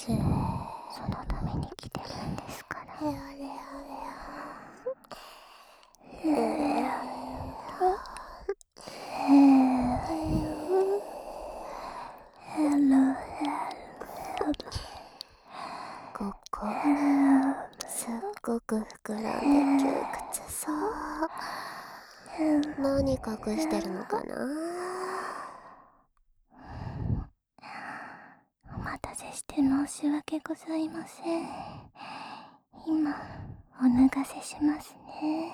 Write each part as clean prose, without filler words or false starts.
そのために来てるんですから。ここすっごく膨らんで窮屈そう。何隠してるのかな。 お待たせして申し訳ございません。今お脱がせしますね。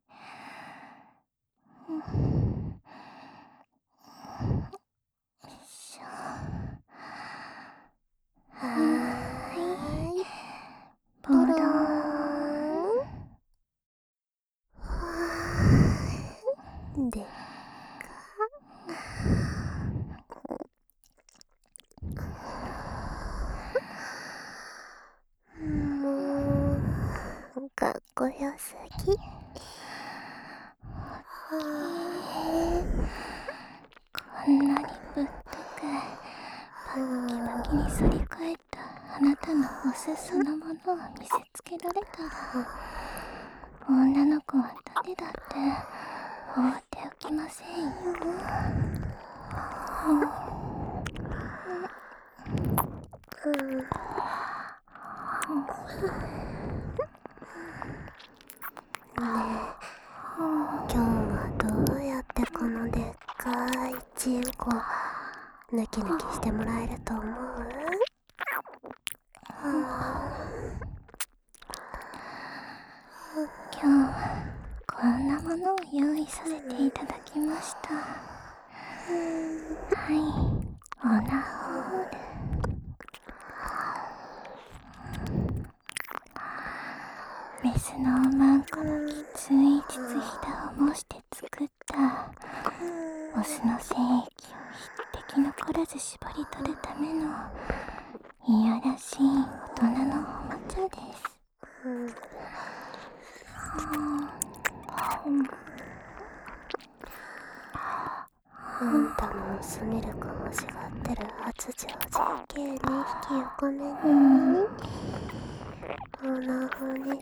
ボローンでもうかっこよすぎ。 こんなにぶっとくバッキバキに反り返ったあなたのオスそのものを見せつけられたら、女の子は誰だって放っておきませんよ。 今日はどうやってこのでっかいチンコ抜き抜きしてもらえると思う？ 今日はこんなものを用意させていただきました。はい、オナホール。メスのおまんこのきつい膣ひだを模して作ったオスの精液を一滴残らず絞り取るためのいやらしい大人のおもちゃです。 あんたのオスミルク欲しがってる発情 JK に引きを込めにオナホにピロリル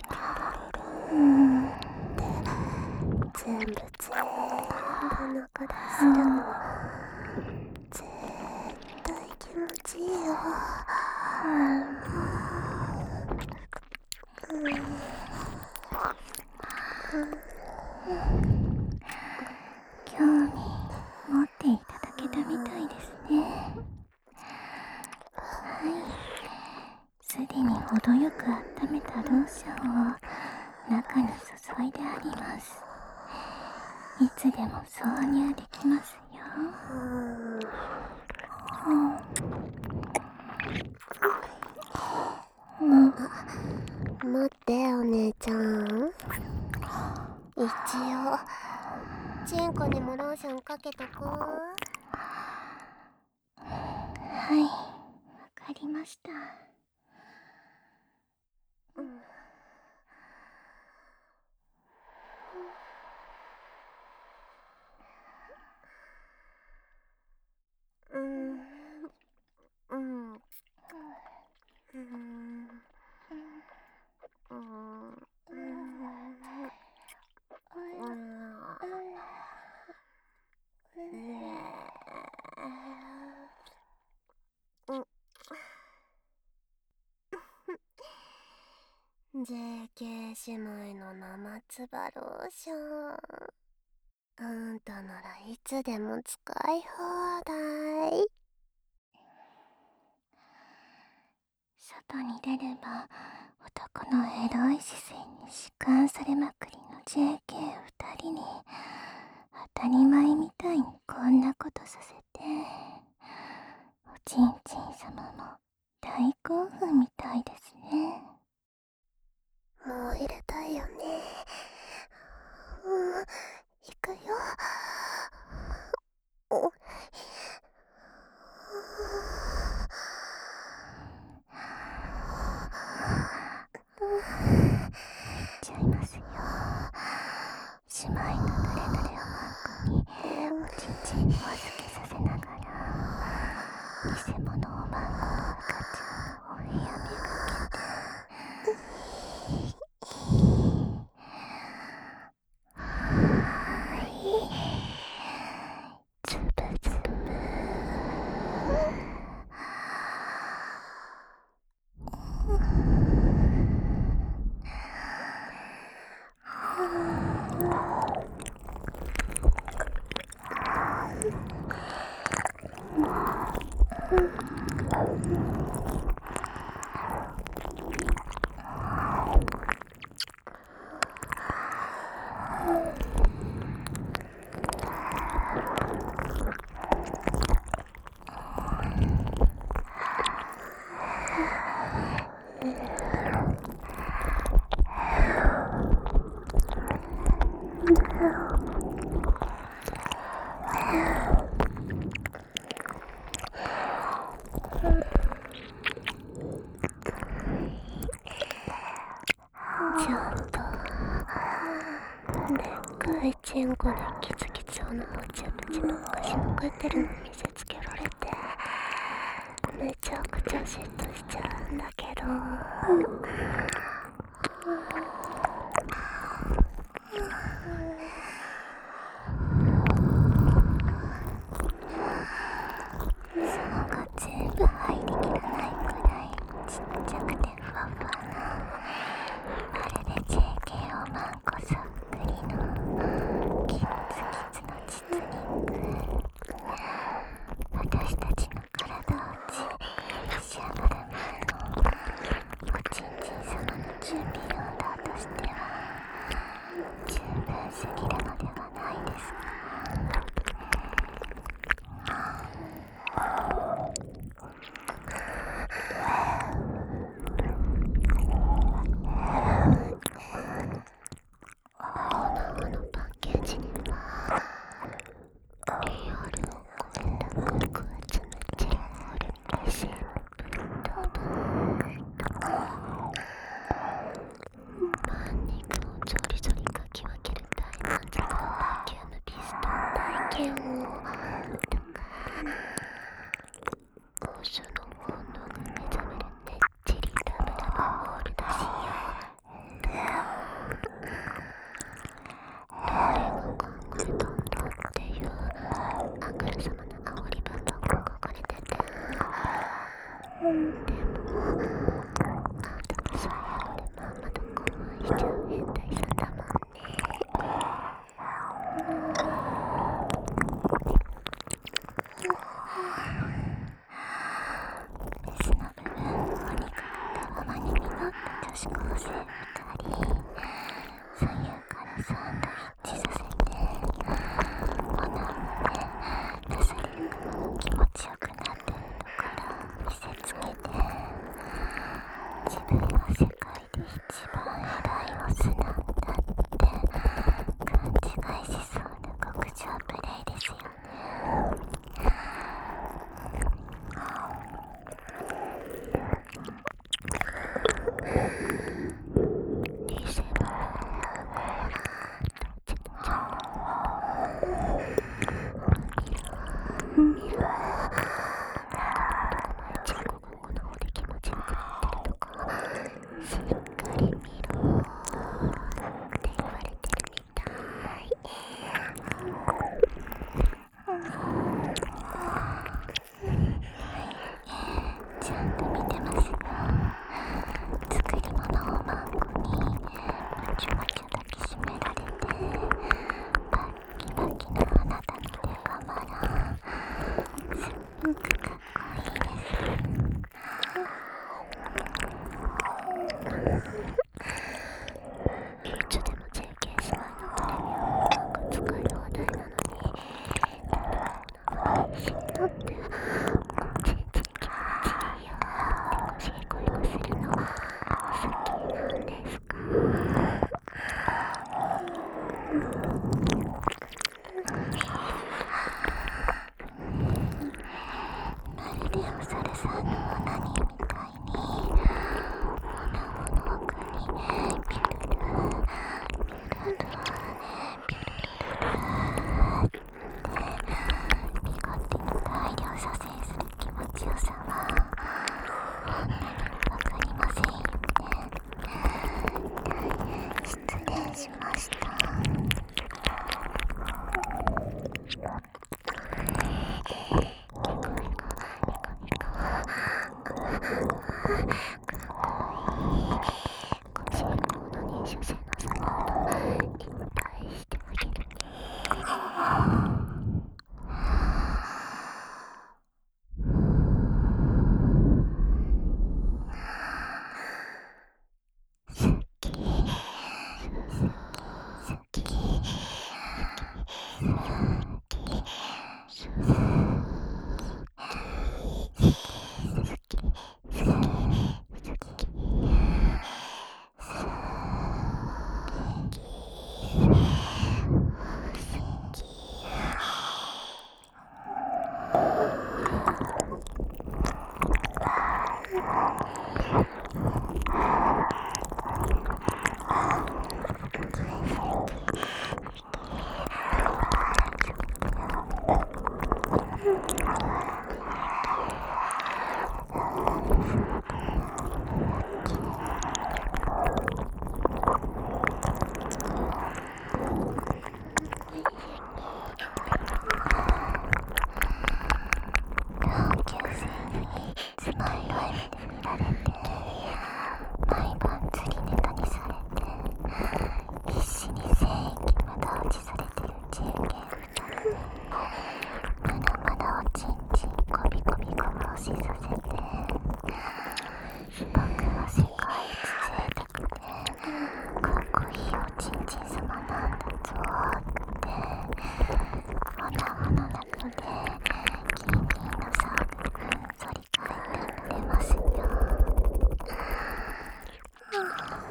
って全部残らせるの絶対気持ちいいよ。 興味持っていただけたみたいですね。はい、すでに程よく温めたローションを中に注いであります。いつでも挿入できますよ。 待ってお姉ちゃん、一応チンコにもローションかけとく。 はい、わかりました。 JK 姉妹の生つばローション、あんたならいつでも使い放題。 外に出れば男のエロい視線に弛緩されまくりの JK2 人に当たり前みたいにこんなことさせて、おちんちん様も大興奮みたいですね。 もう入れたいよね。行くよ。 入っちゃいますよ。姉妹の濡れ濡れおまんこにおちんちんを預けさせながら、偽物おまんこの赤ちゃんをお部ちゃんとでっかいチンコでキツキツをの持ち口ばっかしまくってるの見せつけられてめちゃくちゃ嫉妬しちゃうんだけど、 そうが全部入りきらないくらいちっちゃくてふわふわな、まるで JK をマンコそっくりのキッツキツの実肉、私たちの体をじっくり召し上がる前のおちんちん様の準備運動としては十分すぎるのではないですか。 このパッケージにはリアルをこれだけ食い詰めてるにシンプルだとパン肉をゾリゾリかき分ける大満足のバキュームピストン体験をとかオスの本能が目覚めるねっちりラブラブホールだしよ、誰が考えたんだっていうアングル様の煽り文が書かれてて、でもあんたもそういうのでまんまと興奮しちゃう変態さんだもんね。 メスの部分のお肉がたわまに実った女子高生2人、左右からサンドイッチさせておなもで出される側が気持ちよくなってるところを見せつけて、自分は世界で一番偉いオスなんだって勘違いしそうな極上プレイですよね。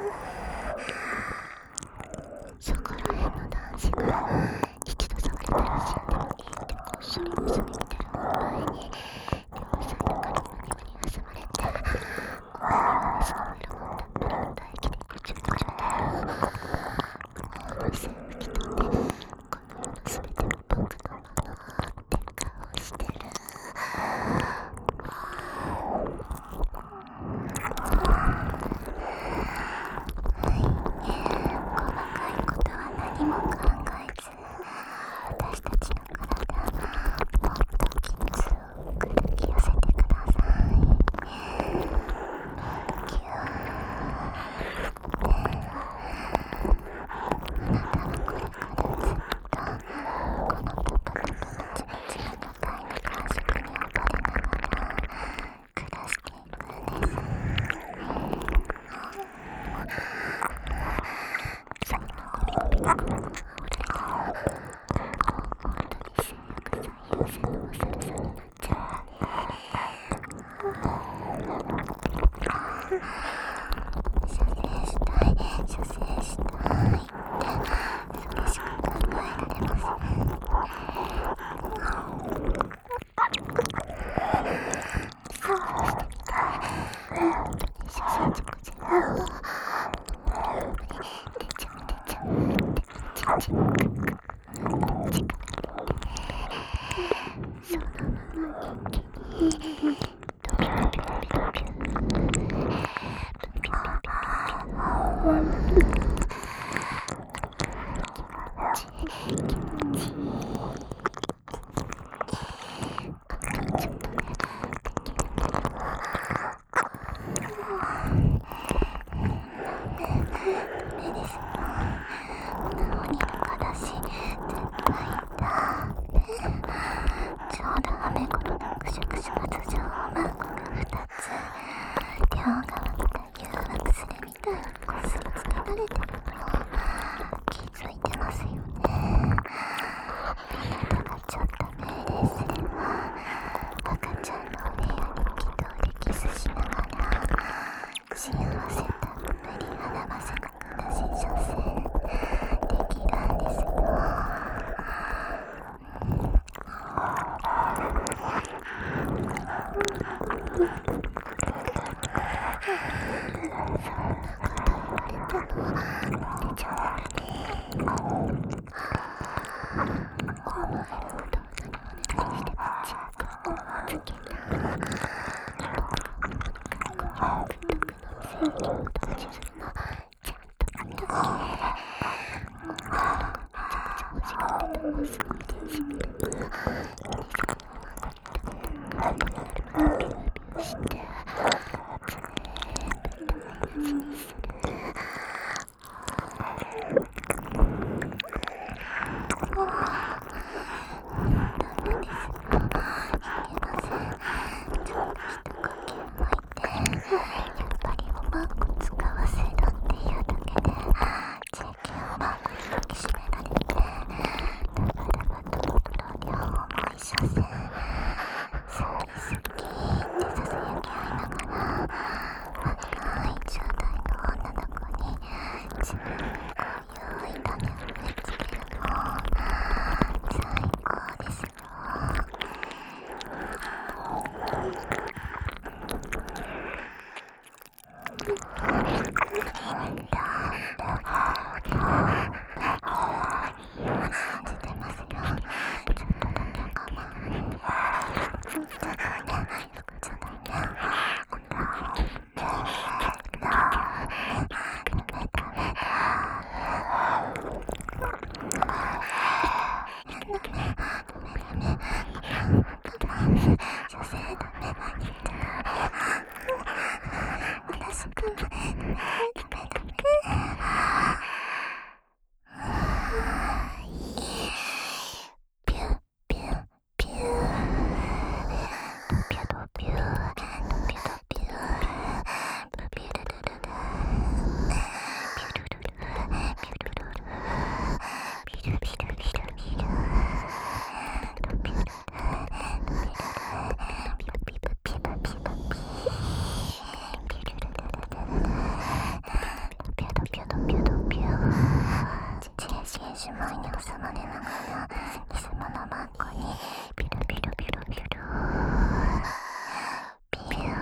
そこら辺の男子が一度触れたら死んでもいいってこっそり盗み見てる前に両サイドから胸に挟まれて、お前には飯のいるもんだったら唾液でぐちゅぐちゅだよ。もう汗を拭き取って、この世の全ての僕のものって顔してる。 何も考えず、私たちの体、もっときつく抱き寄せてください。ぎゅーって。あなたはこれからずっと、このトパトパのちまちまの体の感触に溺れながら、暮らしていくんです。そんなゴリゴリが俺が本当に性欲最優先のお猿さんになっちゃうね。射精したいってそれしか考えられません。本当に射精直前だ。出ちゃってチンチンクックそのまま元気にドキドキドキドキドキ気持ちいい気持ちいい。ちょっとねできるけどダメですよ。治りのからし絶対だ。ちょうどはめ頃のくしゅくしゅが頭上をマンゴが2つ、両側から誘惑するみたいにこすりつけられてるの気づいてますよね。あなたがちょっと命令すれば赤ちゃんのお部屋に気道でキスしながら幸せたっぷり肌ませなくなし射精できるんですよ。 しまいに挟まれながら偽物ばっかにピルピルピルピルピュー。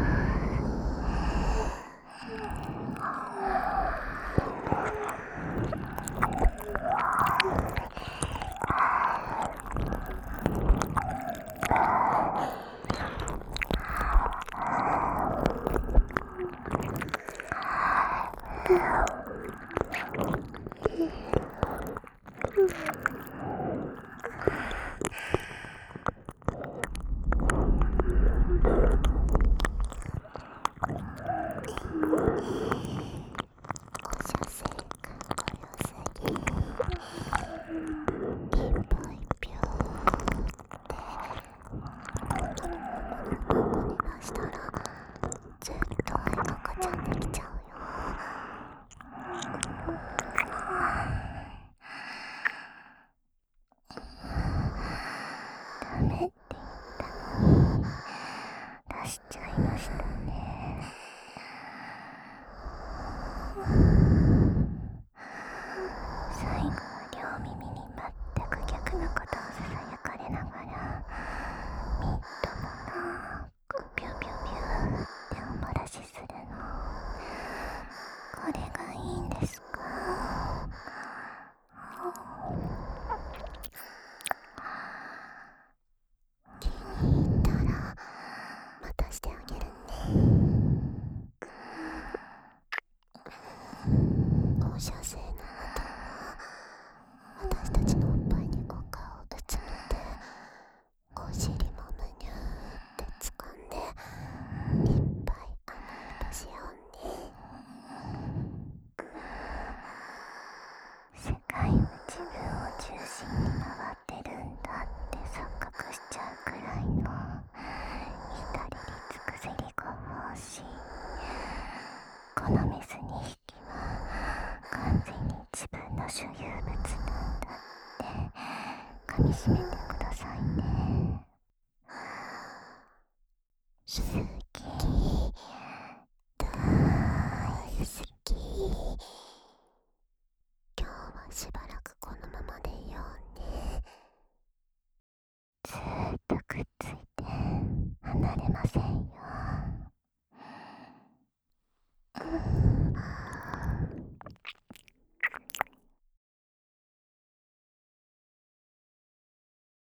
ダメって言ったのに出しちゃいましたね。最後は両耳に全く逆のことをささやかれながらみっともなくピュピュピュってお漏らしするの。これがいいんですか？ 気に入ったらまたしてあげるね。放射性の後は私たちのおっぱいにお顔をうつめてお尻もむにゅーって掴んでいっぱい甘えとしようね。 世界は自分を中心に回ってるんだって錯覚しちゃうくらいの至れり尽くせりご奉仕。このメス2匹は完全に自分の所有物なんだって噛みしめてくださいね。 所有